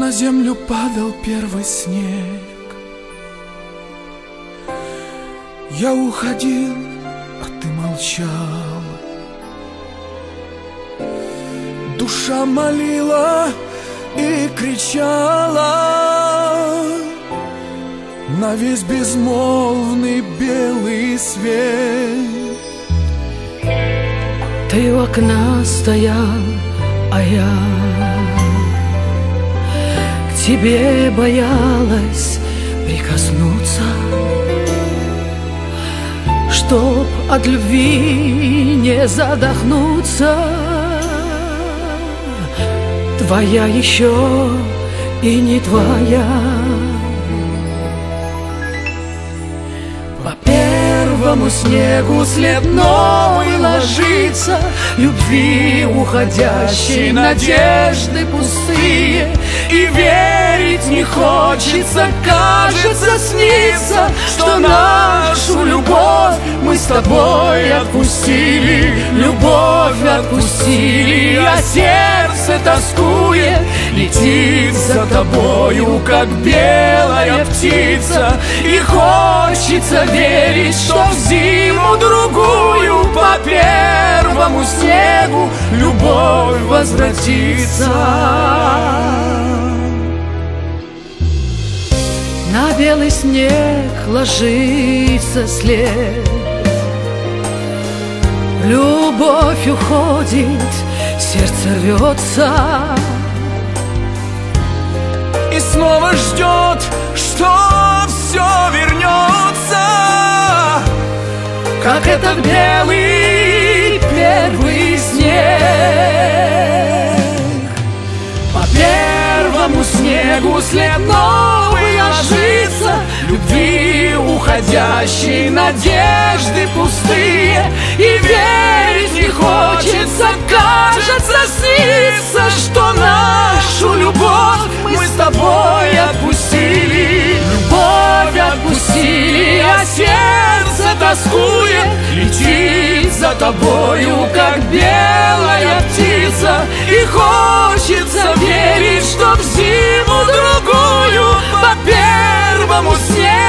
на землю падал первый снег, я уходил, а ты молчал. Душа молила и кричала на весь безмолвный белый свет. Ты у окна стоял, а я к тебе боялась прикоснуться, чтоб от любви не задохнуться. Твоя еще и не твоя. По первому снегу след новый ложится, любви уходящей, надежды пустые. И верить не хочется, кажется, снится, что нашу любовь мы с тобой отпустили. Любовь отпустили, а сердце тоскует, летит за тобою, как белая птица. И хочется верить, что в зиму другую по первому снегу любовь возвратится. На белый снег ложится след, любовь уходит, сердце рвется и снова ждет, что все вернется, как этот белый первый снег. По первому снегу след новый ложится, любви уходящей, надежды пустые. И верить не хочется, кажется, снится, что нашу любовь мы с тобой отпустили. Любовь отпустили, а сердце тоскует, летит за тобою, как белая птица. И хочется верить, что в зиму другую по первому снегу